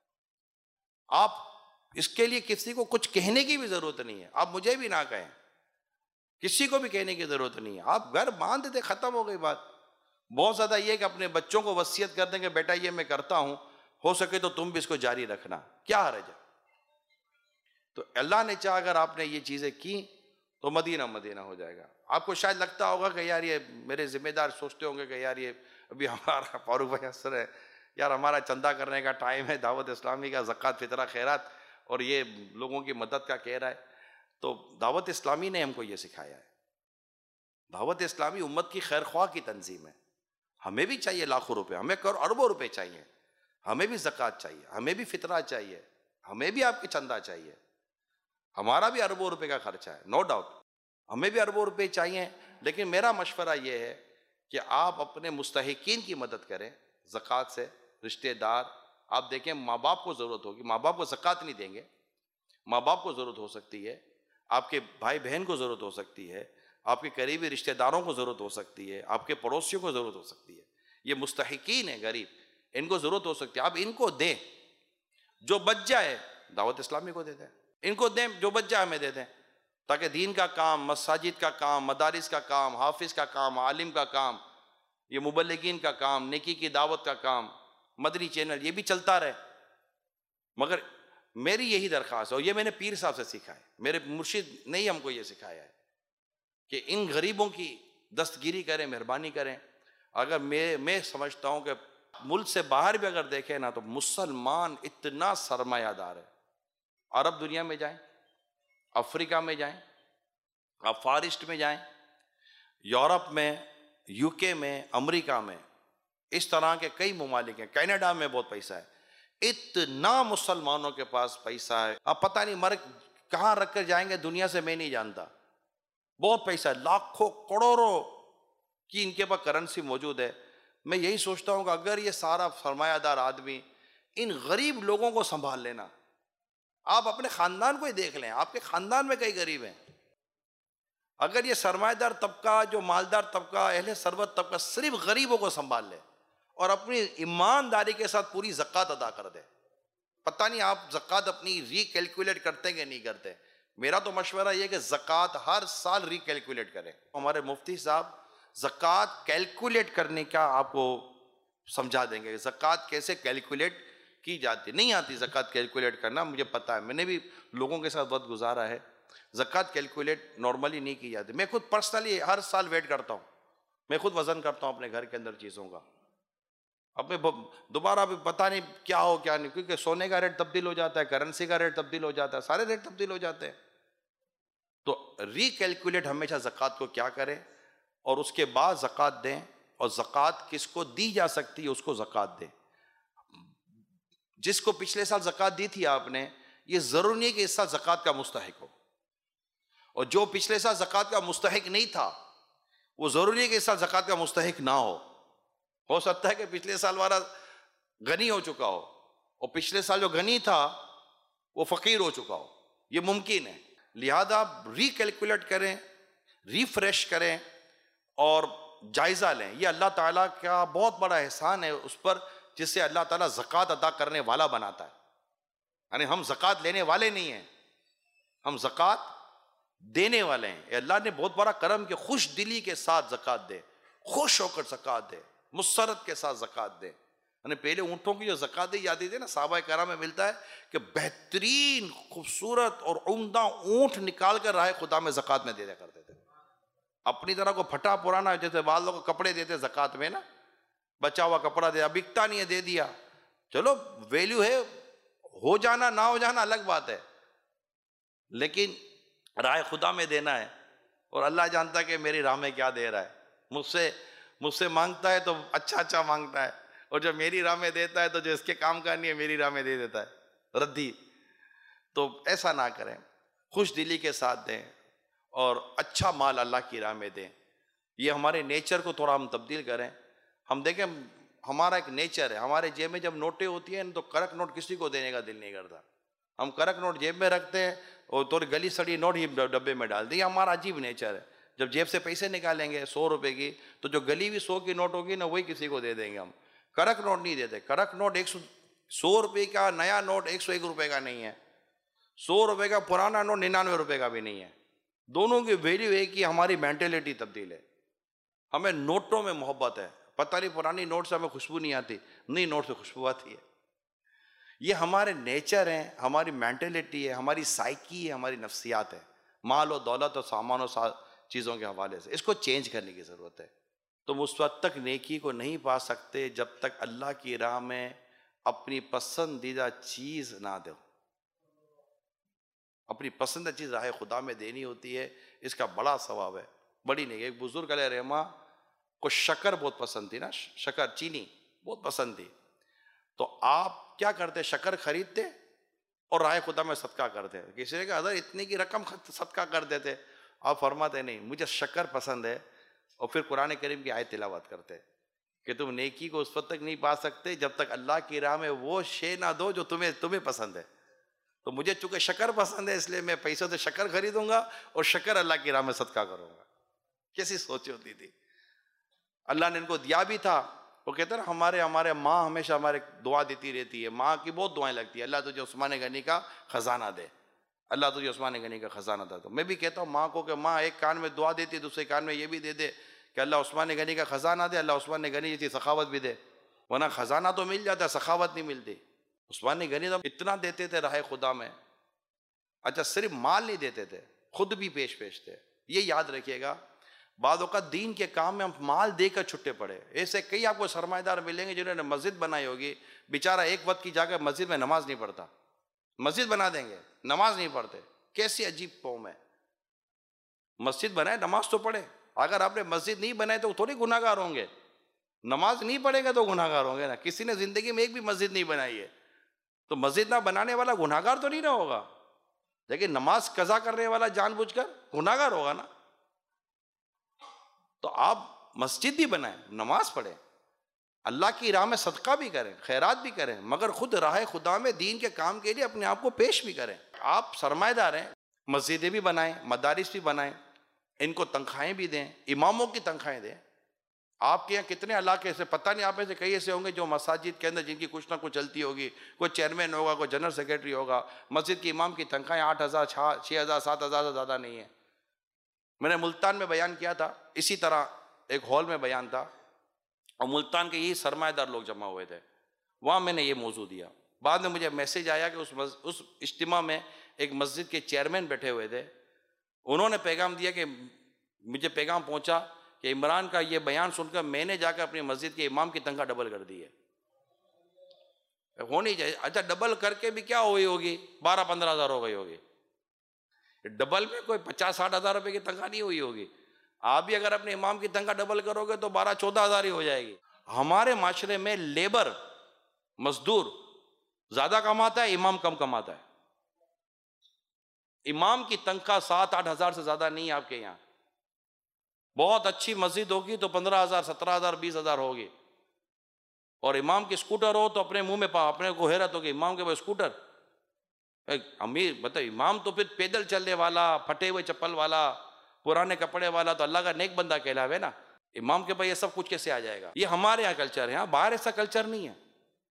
B: آپ اس کے لیے کسی کو کچھ کہنے کی بھی ضرورت نہیں ہے. آپ مجھے بھی نہ کہیں، کسی کو بھی کہنے کی ضرورت نہیں ہے. آپ گھر باندھ دے، ختم ہو گئی بات. بہت زیادہ یہ کہ اپنے بچوں کو وصیت کر دیں کہ بیٹا یہ میں کرتا ہوں، ہو سکے تو تم بھی اس کو جاری رکھنا، کیا حرج ہے؟ تو اللہ نے چاہا اگر آپ نے یہ چیزیں کی تو مدینہ مدینہ ہو جائے گا. آپ کو شاید لگتا ہوگا کہ یار یہ میرے ذمہ دار سوچتے ہوں گے کہ یار یہ ابھی ہمارا فاروق بھائی اثر ہے، یار ہمارا چندہ کرنے کا ٹائم ہے، دعوت اسلامی کا زکوٰۃ فطرہ خیرات، اور یہ لوگوں کی مدد کا کہہ رہا ہے. تو دعوت اسلامی نے ہم کو یہ سکھایا ہے. دعوت اسلامی امت کی خیر خواہ کی تنظیم ہے. ہمیں بھی چاہیے لاکھوں روپے، ہمیں کروڑ اربوں روپے چاہیے، ہمیں بھی زکوٰۃ چاہیے، ہمیں بھی فطرہ چاہیے، ہمیں بھی آپ کے چندہ چاہیے. ہمارا بھی اربوں روپے کا خرچہ ہے، نو ڈاؤٹ، ہمیں بھی اربوں روپے چاہیے. لیکن میرا مشورہ یہ ہے کہ آپ اپنے مستحقین کی مدد کریں زکوٰۃ سے. رشتہ دار آپ دیکھیں، ماں باپ کو ضرورت ہوگی، ماں باپ کو زکوٰۃ نہیں دیں گے، ماں باپ کو ضرورت ہو سکتی ہے، آپ کے بھائی بہن کو ضرورت ہو سکتی ہے، آپ کے قریبی رشتہ داروں کو ضرورت ہو سکتی ہے، آپ کے پڑوسیوں کو ضرورت ہو سکتی ہے. یہ مستحقین ہیں غریب، ان کو ضرورت ہو سکتی ہے. آپ ان کو دیں، جو بچ جائے دعوت اسلامی کو دے دیں، ان کو دیں، جو بچ جائے ہمیں دے دیں، تاکہ دین کا کام، مساجد کا کام، مدارس کا کام، حافظ کا کام، عالم کا کام، یہ مبلغین کا کام، نیکی کی دعوت کا کام، مدنی چینل، یہ بھی چلتا رہے. مگر میری یہی درخواست ہے، اور یہ میں نے پیر صاحب سے سیکھا ہے، میرے مرشد نے ہی ہم کو یہ سکھایا ہے کہ ان غریبوں کی دستگیری کریں، مہربانی کریں. اگر میں میں سمجھتا ہوں کہ ملک سے باہر بھی اگر دیکھیں نا تو مسلمان اتنا سرمایہ دار ہے. عرب دنیا میں جائیں، افریقہ میں جائیں، آپ فار ایسٹ میں جائیں، یورپ میں، یو کے میں، امریکہ میں، اس طرح کے کئی ممالک ہیں، کینیڈا میں بہت پیسہ ہے. اتنا مسلمانوں کے پاس پیسہ ہے، اب پتہ نہیں مر کہاں رکھ کر جائیں گے دنیا سے میں نہیں جانتا. بہت پیسہ ہے، لاکھوں کروڑوں کی ان کے پاس کرنسی موجود ہے. میں یہی سوچتا ہوں کہ اگر یہ سارا سرمایہ دار آدمی ان غریب لوگوں کو سنبھال لینا، آپ اپنے خاندان کو ہی دیکھ لیں، آپ کے خاندان میں کئی غریب ہیں. اگر یہ سرمایہ دار طبقہ، جو مالدار طبقہ، اہل ثروت طبقہ صرف غریبوں کو سنبھال لے اور اپنی ایمانداری کے ساتھ پوری زکوٰۃ ادا کر دے. پتہ نہیں آپ زکوٰۃ اپنی ری کیلکولیٹ کرتے کہ نہیں کرتے، میرا تو مشورہ یہ کہ زکوٰۃ ہر سال ری کیلکولیٹ کریں. ہمارے مفتی صاحب زکوٰۃ کیلکولیٹ کرنے کا آپ کو سمجھا دیں گے. زکوٰۃ کیسے کیلکولیٹ کی جاتی. نہیں آتی زکوٰۃ کیلکولیٹ کرنا، مجھے پتا ہے، میں نے بھی لوگوں کے ساتھ وقت گزارا ہے. زکوٰۃ کیلکولیٹ نارملی نہیں کی جاتی. میں خود پرسنلی ہر سال ویٹ کرتا ہوں، میں خود وزن کرتا ہوں اپنے گھر کے اندر چیزوں کا. اب میں دوبارہ بھی پتہ نہیں کیا ہو کیا نہیں، کیونکہ سونے کا ریٹ تبدیل ہو جاتا ہے، کرنسی کا ریٹ تبدیل ہو جاتا ہے، سارے ریٹ تبدیل ہو جاتے ہیں. تو ری کیلکولیٹ ہمیشہ زکوٰۃ کو کیا کریں اور اس کے بعد زکوٰۃ دیں. اور زکوٰۃ کس کو دی جا سکتی ہے اس کو زکوٰۃ دیں. جس کو پچھلے سال زکوٰۃ دی تھی آپ نے، یہ ضروری نہیں کہ اس سال زکوٰۃ کا مستحق ہو. اور جو پچھلے سال زکوٰۃ کا مستحق نہیں تھا، وہ ضروری ہے کہ اس سال زکوٰۃ کا مستحق نہ ہو. ہو سکتا ہے کہ پچھلے سال والا غنی ہو چکا ہو اور پچھلے سال جو غنی تھا وہ فقیر ہو چکا ہو، یہ ممکن ہے. لہذا ری کیلکولیٹ کریں، ریفریش کریں اور جائزہ لیں. یہ اللہ تعالیٰ کا بہت بڑا احسان ہے اس پر، جس سے اللہ تعالیٰ زکوٰۃ ادا کرنے والا بناتا ہے. یعنی ہم زکوٰۃ لینے والے نہیں ہیں، ہم زکوٰۃ دینے والے ہیں. اللہ نے بہت بڑا کرم کہ خوش دلی کے ساتھ زکوٰۃ دے، خوش ہو کر زکوٰۃ دے، مسرت کے ساتھ زکوٰۃ دے. یعنی پہلے اونٹوں کی جو زکوٰۃ دی جاتی تھی نا، صحابہ کرام میں ملتا ہے کہ بہترین خوبصورت اور عمدہ اونٹ نکال کر راہ خدا میں زکوٰۃ میں دے دیا کرتے تھے. اپنی طرح کو پھٹا پرانا جیسے بعض لوگ کپڑے دیتے زکوٰۃ میں نا، بچا ہوا کپڑا دیا، بکتا نہیں ہے، دے دیا. چلو ویلیو ہے، ہو جانا نہ ہو جانا الگ بات ہے، لیکن راہ خدا میں دینا ہے. اور اللہ جانتا ہے کہ میری راہ میں کیا دے رہا ہے. مجھ سے مجھ سے مانگتا ہے تو اچھا اچھا مانگتا ہے، اور جب میری راہ میں دیتا ہے تو جو اس کے کام کا نہیں ہے میری راہ میں دے دیتا ہے ردی. تو ایسا نہ کریں، خوش دلی کے ساتھ دیں اور اچھا مال اللہ کی راہ میں دیں. یہ ہمارے نیچر کو تھوڑا ہم تبدیل کریں. ہم دیکھیں ہمارا ایک نیچر ہے، ہمارے جیب میں جب نوٹیں ہوتی ہیں تو کرک نوٹ کسی کو دینے کا دل نہیں کرتا. ہم کرک نوٹ جیب میں رکھتے ہیں اور تھوڑی گلی سڑی نوٹ ہی ڈبے میں ڈال دیں. یہ ہمارا عجیب نیچر ہے. جب جیب سے پیسے نکالیں گے سو روپے کی، تو جو گلی ہوئی سو کی نوٹ ہوگی نا وہی کسی کو دے دیں گے. ہم کرک نوٹ نہیں دیتے. کرک نوٹ ایک سو سو روپے کا نیا نوٹ ایک سو ایک روپے کا نہیں ہے، سو روپے کا پرانا نوٹ ننانوے روپے کا بھی نہیں ہے. دونوں کی ویلیو ایک ہی، ہماری مینٹلٹی تبدیل ہے. ہمیں نوٹوں میں محبت ہے. پتہ نہیں پرانی نوٹ سے ہمیں خوشبو نہیں آتی، نئی نوٹ سے خوشبو آتی ہے. یہ ہمارے نیچر ہیں، ہماری مینٹلٹی ہے، ہماری سائیکی ہے، ہماری نفسیات ہے، مال و دولت اور سامان و چیزوں کے حوالے سے. اس کو چینج کرنے کی ضرورت ہے. تم اس وقت تک نیکی کو نہیں پا سکتے جب تک اللہ کی راہ میں اپنی پسندیدہ چیز نہ دو. اپنی پسندیدہ چیز راہ خدا میں دینی ہوتی ہے. اس کا بڑا ثواب ہے، بڑی نہیں. ایک بزرگ علیہ رحمہ کو شکر بہت پسند تھی نا، شکر چینی بہت پسند تھی. تو آپ کیا کرتے؟ شکر خریدتے اور راہ خدا میں صدقہ کرتے. کسی نے کہا حضرت اتنی کی رقم صدقہ کر دیتے. آپ فرماتے نہیں، مجھے شکر پسند ہے. اور پھر قرآن کریم کی آیت تلاوت کرتے کہ تم نیکی کو اس وقت تک نہیں پا سکتے جب تک اللہ کی راہ میں وہ شے نہ دو جو تمہیں تمہیں پسند ہے. تو مجھے چونکہ شکر پسند ہے اس لیے میں پیسوں سے شکر خریدوں گا اور شکر اللہ کی راہ میں صدقہ کروں گا. کیسی سوچ ہوتی تھی. اللہ نے ان کو دیا بھی تھا. وہ کہتے ہیں نا ہمارے ہمارے ماں ہمیشہ ہمارے دعا دیتی رہتی ہے. ماں کی بہت دعائیں لگتی ہیں، اللہ تجھے عثمان غنی کا خزانہ دے، اللہ تجھے عثمان غنی کا خزانہ دے. تو میں بھی کہتا ہوں ماں کو کہ ماں ایک کان میں دعا دیتی ہے، دوسرے کان میں یہ بھی دے دے کہ اللہ عثمان غنی کا خزانہ دے، اللہ عثمان غنی جیسی سخاوت بھی دے. ورنہ خزانہ تو مل جاتا ہے، سخاوت نہیں ملتی. عثمان غنی تو اتنا دیتے تھے راہ خدا میں. اچھا صرف مال نہیں دیتے تھے، خود بھی پیش پیش تھے. یہ یاد رکھیے گا، بعض اوقات دین کے کام میں ہم مال دے کر چھٹے پڑے. ایسے کئی آپ کو سرمایہ دار ملیں گے جنہوں نے مسجد بنائی ہوگی، بیچارہ ایک وقت کی جگہ مسجد میں نماز نہیں پڑھتا. مسجد بنا دیں گے، نماز نہیں پڑھتے. کیسی عجیب قوم ہے. مسجد بنائے نماز تو پڑھے. اگر آپ نے مسجد نہیں بنائے تو تھوڑی گناہ گار ہوں گے. نماز نہیں پڑھیں گے تو گناہ گار ہوں گے نا. کسی نے زندگی میں ایک بھی مسجد نہیں بنائی ہے تو مسجد نہ بنانے والا گناہ گار تو نہیں نہ ہوگا، لیکن نماز قضا کرنے والا جان بوجھ کر گناہ گار ہوگا نا. تو آپ مسجد بھی بنائیں، نماز پڑھیں، اللہ کی راہ میں صدقہ بھی کریں، خیرات بھی کریں، مگر خود راہ خدا میں دین کے کام کے لیے اپنے آپ کو پیش بھی کریں. آپ سرمایہ دار ہیں، مسجدیں بھی بنائیں، مدارس بھی بنائیں، ان کو تنخواہیں بھی دیں، اماموں کی تنخواہیں دیں. آپ کے یہاں کتنے علاقے سے پتہ نہیں، آپ میں سے کئی ایسے ہوں گے جو مساجد کے اندر جن کی کچھ نہ کچھ چلتی ہوگی، کوئی چیئرمین ہوگا، کوئی جنرل سیکریٹری ہوگا، مسجد کے امام کی تنخواہیں آٹھ ہزار چھ ہزار سات ہزار سے زیادہ نہیں ہے۔ میں نے ملتان میں بیان کیا تھا، اسی طرح ایک ہال میں بیان تھا، اور ملتان کے یہی سرمایہ دار لوگ جمع ہوئے تھے، وہاں میں نے یہ موضوع دیا۔ بعد میں مجھے میسیج آیا کہ اس مز... اس اجتماع میں ایک مسجد کے چیئرمین بیٹھے ہوئے تھے، انہوں نے پیغام دیا کہ مجھے پیغام پہنچا کہ عمران کا یہ بیان سن کر میں نے جا کر اپنی مسجد کے امام کی تنخواہ ڈبل کر دی ہے۔ ہونی چاہیے۔ اچھا ڈبل کر کے بھی کیا ہوئی ہوگی؟ بارہ پندرہ ہزار ہو گئی ہوگی۔ ڈبل میں کوئی پچاس ساٹھ ہزار روپے کی تنخواہ نہیں ہوئی ہوگی۔ آپ بھی اگر اپنے امام کی تنخواہ ڈبل کرو گے تو بارہ چودہ ہزار ہی ہو جائے گی۔ ہمارے معاشرے میں لیبر مزدور زیادہ کماتا ہے، امام کم کماتا ہے۔ امام کی تنخواہ سات آٹھ ہزار سے زیادہ نہیں ہے آپ کے یہاں۔ بہت اچھی مسجد ہوگی تو پندرہ ہزار سترہ ہزار بیس ہزار ہوگی، اور امام کی اسکوٹر ہو تو اپنے منہ میں پا اپنے کو حیرت ہوگی، امام کے پاس اسکوٹر۔ امیر بتاؤ، امام تو پھر پیدل چلنے والا، پھٹے ہوئے چپل والا، پرانے کپڑے والا تو اللہ کا نیک بندہ کہلاوے نا۔ امام کے پاس یہ سب کچھ کیسے آ جائے گا؟ یہ ہمارے یہاں کلچر ہے، باہر ایسا کلچر نہیں ہے۔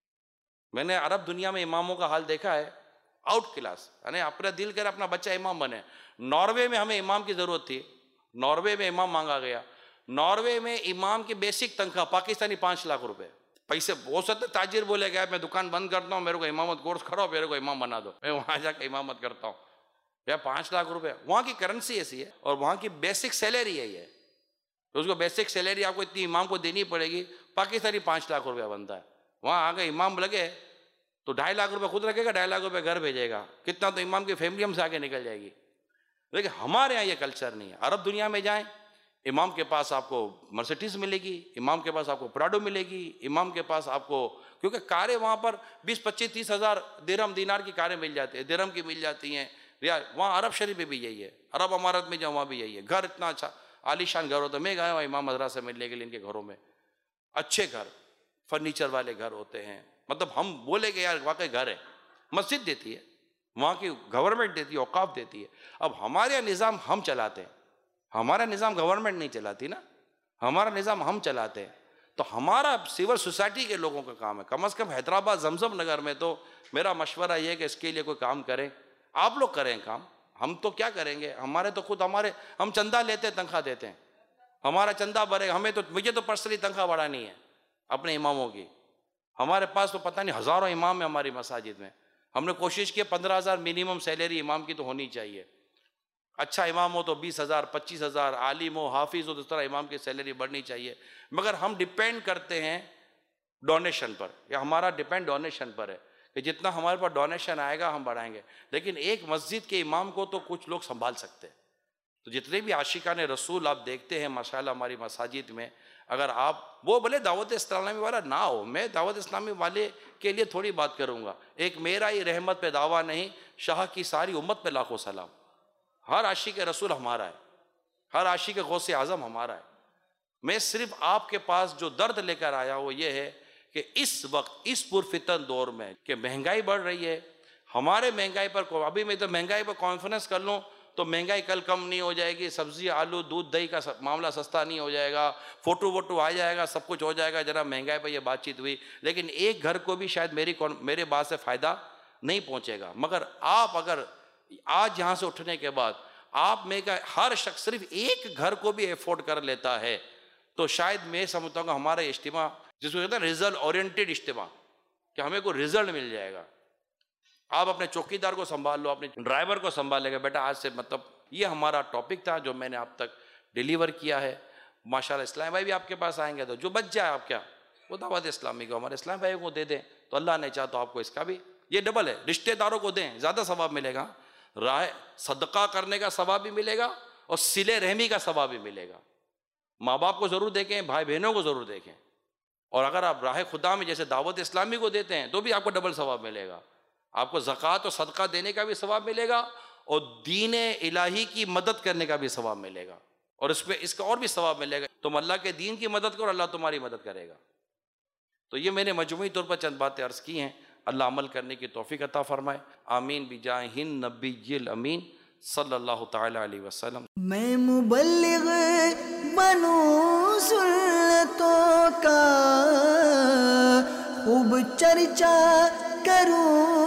B: میں نے عرب دنیا میں اماموں کا حال دیکھا ہے، آؤٹ کلاس، یعنی اپنا دل کر اپنا بچہ امام بنے۔ ناروے میں ہمیں امام کی ضرورت تھی، ناروے میں امام مانگا گیا۔ ناروے میں امام کی بیسک تنخواہ پاکستانی پانچ لاکھ روپے۔ پیسے بہت سکتے تاجر بولے گا میں دکان بند کرتا ہوں، میرے کو امامت کورس کرو، میرے کو امام بنا دو، میں وہاں جا کے امامت کرتا ہوں۔ یا پانچ لاکھ روپے وہاں کی کرنسی ایسی ہے، اور وہاں کی بیسک سیلری ہے یہ، اس کو بیسک سیلری آپ کو اتنی امام کو دینی پڑے گی۔ پاکستانی پانچ لاکھ روپیہ بنتا ہے، وہاں آگے امام لگے تو ڈھائی لاکھ روپے خود رکھے گا، ڈھائی لاکھ روپے گھر بھیجے گا، کتنا تو امام کی فیملی ہم سے آگے نکل جائے گی۔ لیکن ہمارے یہاں یہ کلچر نہیں ہے۔ عرب دنیا میں جائیں، امام کے پاس آپ کو مرسیڈیز ملے گی، امام کے پاس آپ کو پراڈو ملے گی، امام کے پاس آپ کو، کیونکہ کاریں وہاں پر بیس پچیس تیس ہزار درہم دینار کی کاریں مل جاتی ہیں، درہم کی مل جاتی ہیں۔ وہاں عرب شریف میں بھی یہی ہے، عرب امارت میں جاؤ وہاں بھی یہی ہے۔ گھر اتنا اچھا عالیشان گھر ہوتا ہے، میں گیا ہوں امام حضرات سے ملنے کے لیے، ان کے گھروں میں اچھے گھر، فرنیچر والے گھر ہوتے ہیں، مطلب ہم بولے کہ یار واقعی گھر ہے۔ مسجد دیتی ہے وہاں کی، گورنمنٹ دیتی ہے، اوقاف دیتی ہے۔ اب ہمارے یہاں نظام ہم چلاتے ہیں، ہمارا نظام گورنمنٹ نہیں چلاتی نا، ہمارا نظام ہم چلاتے ہیں۔ تو ہمارا سول سوسائٹی کے لوگوں کا کام ہے، کم از کم حیدرآباد زمزم نگر میں تو میرا مشورہ یہ ہے کہ اس کے لیے کوئی کام کریں، آپ لوگ کریں کام، ہم تو کیا کریں گے؟ ہمارے تو خود ہمارے ہم چندہ لیتے ہیں، تنخواہ دیتے ہیں، ہمارا چندہ بھرے، ہمیں تو مجھے تو پرسنلی تنخواہ بڑھانی ہے اپنے اماموں کی۔ ہمارے پاس تو پتہ نہیں ہزاروں امام ہیں ہماری مساجد میں، ہم نے کوشش کی پندرہ ہزار منیمم سیلری امام کی تو ہونی چاہیے۔ اچھا امام ہو تو بیس ہزار پچیس ہزار، عالم ہو حافظ ہو تو اس طرح امام کی سیلری بڑھنی چاہیے۔ مگر ہم ڈیپینڈ کرتے ہیں ڈونیشن پر، یا ہمارا ڈیپینڈ ڈونیشن پر ہے کہ جتنا ہمارے پاس ڈونیشن آئے گا ہم بڑھائیں گے۔ لیکن ایک مسجد کے امام کو تو کچھ لوگ سنبھال سکتے ہیں۔ تو جتنے بھی عاشقان رسول آپ دیکھتے ہیں ماشاءاللہ ہماری مساجد میں، اگر آپ وہ بھلے دعوت اسلامی والا نہ ہو، میں دعوت اسلامی والے کے لیے تھوڑی بات کروں گا، ایک میرا ہی رحمت پہ دعویٰ نہیں، شاہ کی ساری امت پہ لاکھوں سلام۔ ہر عاشق رسول ہمارا ہے، ہر عاشق غوث اعظم ہمارا ہے۔ میں صرف آپ کے پاس جو درد لے کر آیا وہ یہ ہے کہ اس وقت اس پرفتن دور میں کہ مہنگائی بڑھ رہی ہے، ہمارے مہنگائی پر ابھی میں تو مہنگائی پر کانفرنس کر لوں تو مہنگائی کل کم نہیں ہو جائے گی، سبزی آلو دودھ دہی کا معاملہ سستا نہیں ہو جائے گا، فوٹو ووٹو آ جائے گا، سب کچھ ہو جائے گا، جناب مہنگائی پر یہ بات چیت ہوئی، لیکن ایک گھر کو بھی شاید میری میرے بات سے فائدہ نہیں پہنچے گا۔ مگر آپ اگر آج یہاں سے اٹھنے کے بعد آپ میں کا ہر شخص صرف ایک گھر کو بھی افورڈ کر لیتا ہے تو شاید میں سمجھتا ہوں کہ ہمارا اجتماع، جس کو کہتے ہیں ریزلٹ اورینٹیڈ اجتماع، کہ ہمیں کوئی ریزلٹ مل جائے گا۔ آپ اپنے چوکیدار کو سنبھال لو، اپنے ڈرائیور کو سنبھال لے گا، بیٹا آج سے مطلب یہ ہمارا ٹاپک تھا جو میں نے آپ تک ڈیلیور کیا ہے۔ ماشاءاللہ اسلام بھائی بھی آپ کے پاس آئیں گے تو جو بچ جائے آپ کیا وہ دعوت اسلامی کو ہمارے اسلام بھائی کو دے دیں تو اللہ نے چاہ تو آپ کو اس کا بھی یہ ڈبل ہے، رشتہ داروں کو دیں زیادہ ثواب ملے گا، راہ صدقہ کرنے کا ثواب بھی ملے گا اور صلہ رحمی کا ثواب بھی ملے گا۔ ماں باپ کو ضرور دیکھیں، بھائی بہنوں کو ضرور دیکھیں، اور اگر آپ راہ خدا میں جیسے دعوت اسلامی کو دیتے ہیں تو بھی آپ کو ڈبل ثواب ملے گا۔ آپ کو زکوٰۃ اور صدقہ دینے کا بھی ثواب ملے گا اور دین الہی کی مدد کرنے کا بھی ثواب ملے گا، اور اس میں اس کا اور بھی ثواب ملے گا، تم اللہ کے دین کی مدد کرو اللہ تمہاری مدد کرے گا۔ تو یہ میں نے مجموعی طور پر چند باتیں عرض کی ہیں، اللہ عمل کرنے کی توفیق عطا فرمائے، آمین بجاہ النبی الامین صلی اللہ تعالی علیہ وسلم.
A: میں مبلغ بنوں سنتوں کا خوب چرچا کروں